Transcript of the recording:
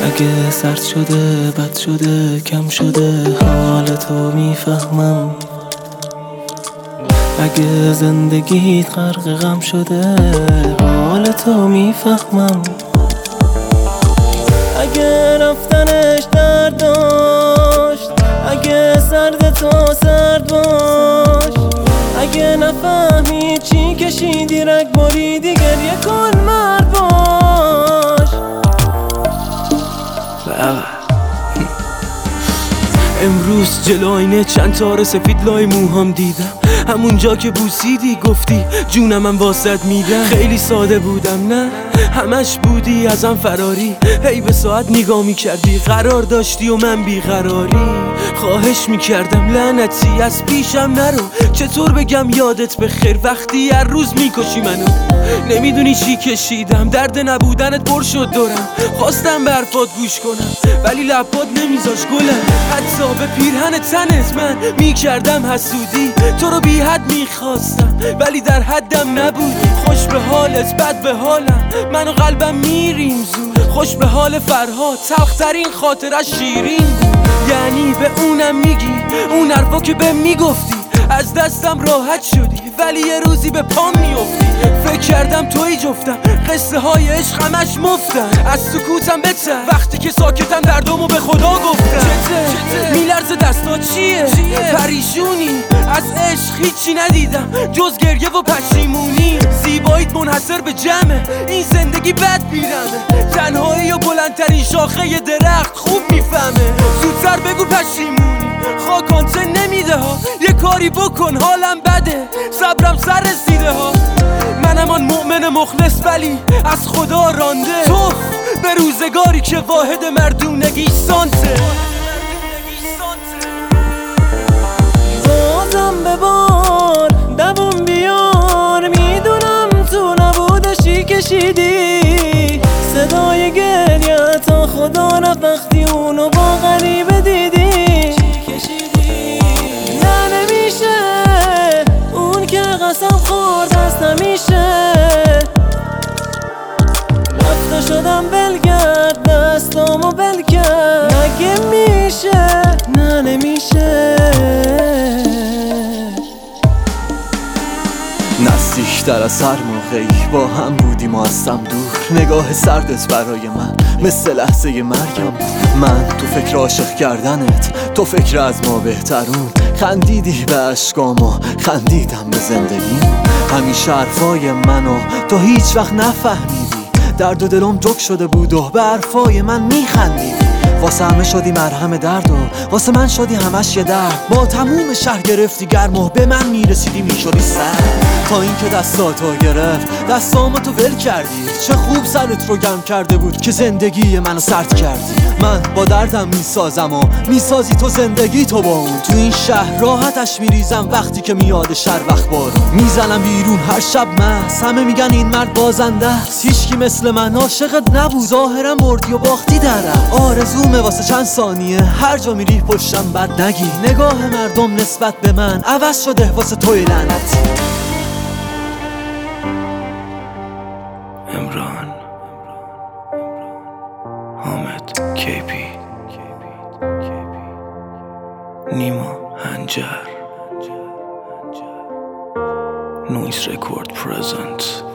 اگه سرد شده بد شده کم شده حال تو میفهمم. اگه زندگیت غرق غم شده حال تو میفهمم. اگه رفتنش درد داشت، اگه سرد تو سرد باش، اگه نفهمی چی کشیدی رگ بریدی گریه کن مرد باش. امروز جلو آینه چند تار سفید لای موهام دیدم، همونجا که بوسیدی گفتی جونم من واسط میدم. خیلی ساده بودم نه همش بودی ازم فراری، هی به ساعت نگاه میکردی قرار داشتی و من بیقراری. خواهش میکردم لعنتی از پیشم نرو، چطور بگم یادت بخیر وقتی هر روز میکشی منو. نمیدونی چی کشیدم، درد نبودنت پر شد دورم. خواستم به حرفات گوش کنم ولی لبات نمیذاش گلم. حتی به پیرهن تنت من میکردم حسودی، تو رو بی حد میخواستم ولی در حدم نبودی. خوش به حالت بد به حالم، من و قلبم میریم زود. خوش به حال فرهاد، تلخترین خاطرش شیرین بود. یعنی به اونم میگی اون حرفا که به میگفتی، از دستم راحت شدی ولی یه روزی به پام میافتی. فکر کردم توی جفتم، قصه های عشق همش مفتن. از سکوتم بتر وقتی که ساکتم دردمو به خدا گفتم. میلرزه دستا چیه؟ پریشونی از عشق هیچی ندیدم جز گریه و پشیمونی. زیباییت منحصر به جمعه، این زندگی بد میرمه. تنهایی و بلندترین شاخه ی درخت خوب میفهمه. زودتر بگو پشیمونی خاکانته نمیده ها، یه کاری بکن حالم بده صبرم سر رسیده ها. منم آن مؤمن مخلص ولی از خدا رانده، تو به روزگاری که واحد مردونگی سانته. بازم ببار دووم بیار، میدونم تو نبودشی کشیدی صدای گریه تا خدا رفت وقتی اونو با غریبه دیدی. نه نمیشه اون که قسم خورد هست نمیشه. رفته شدم بلگرد دستامو بل کرد، مگه میشه؟ نه نمیشه. نزدیکتر از هر موقعی با هم بودیم و ازم دور. نگاه سردت برای من مثل لحظه مرگم بود. من تو فکر عاشق کردنت، تو فکر از ما بهترون. خندیدی به عشقام و خندیدم به زندگی. همیشه حرفای منو تو هیچ وقت نفهمیدی، درد و دلم جک شده بود و به حرفای من میخندیدی. واسه همه شدی مرهم درد و واسه من شدی همش یه درد. با تموم شهر گرفتی گرم و به من میرسیدی میشدی سرد. تا اینکه دستاتو گرفت دستامو تو ول کردی. چه خوب سرت رو گرم کرده بود که زندگی منو سرد کردی. من با دردم میسازم و میسازی تو زندگی تو با اون. تو این شهر راحتش میریزم وقتی که میاد شهر وقت بارون. میزنم بیرون هر شب مست، همه میگن این مرد بازنده است. هیچکی مثل من عاشقت نبود، ظاهرا بردی و باختی درم. آرزومه واسه چند ثانیه هر جا میری پشتم بد نگی. نگاه مردم نسبت به من عوض شده واسه توی لعنتی. امران، حامد کیپی، نیما هنجر، نویز رکورد پرزنت.